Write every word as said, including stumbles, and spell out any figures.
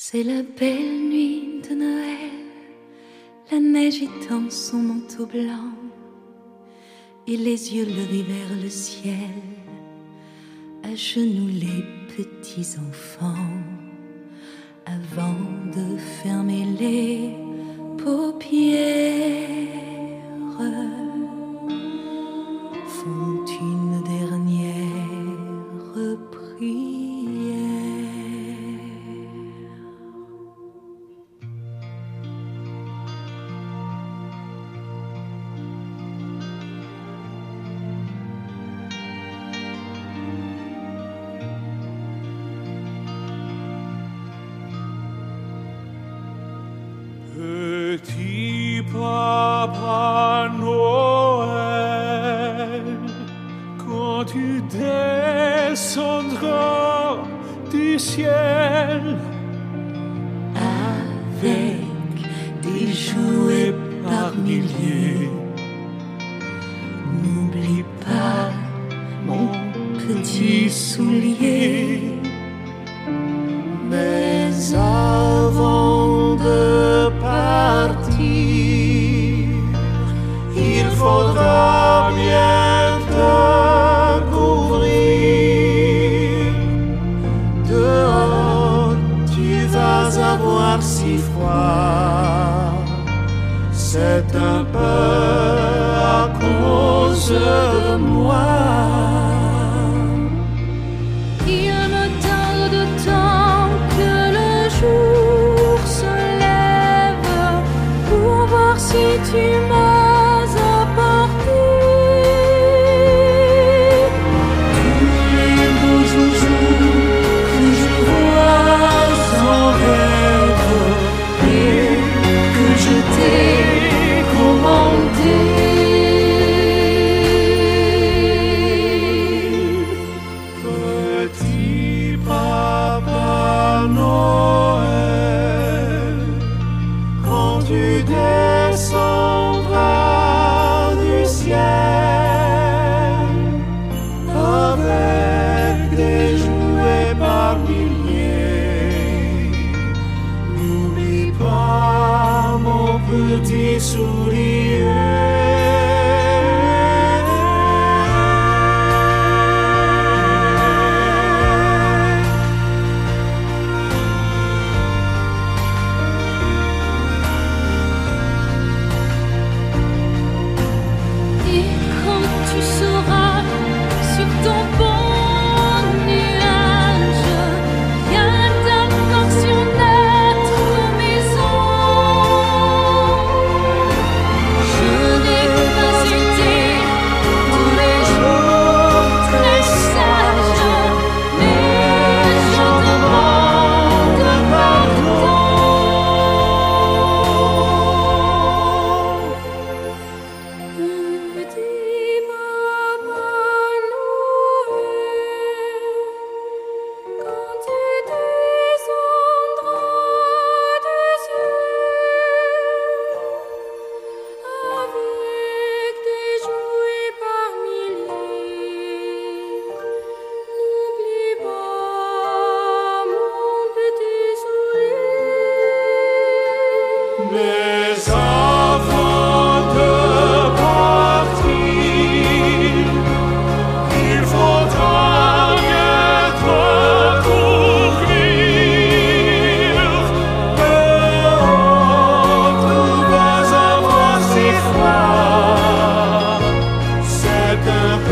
C'est la belle nuit de Noël, la neige étend son manteau blanc et les yeux levés vers le ciel, à genoux les petits enfants, avant de fermer les paupières, font une dernière prière. Petit Papa Noël, quand tu descendras du ciel avec des jouets par milliers, n'oublie pas mon petit soulier. Mais avant de partir, il faudra bien te couvrir. Dehors, tu vas avoir si froid. C'est un peu à cause de moi. Si tu m'as apporté tous les beaux jours que je vois en rêve et que je t'ai commandé. Petit Papa Noël, quand tu descendras du ciel avec des jouets par milliers, n'oublie pas mon petit sourire. Mais avant de partir, il faudra bien te couvrir. Dehors, tu vas avoir si froid. C'est un peu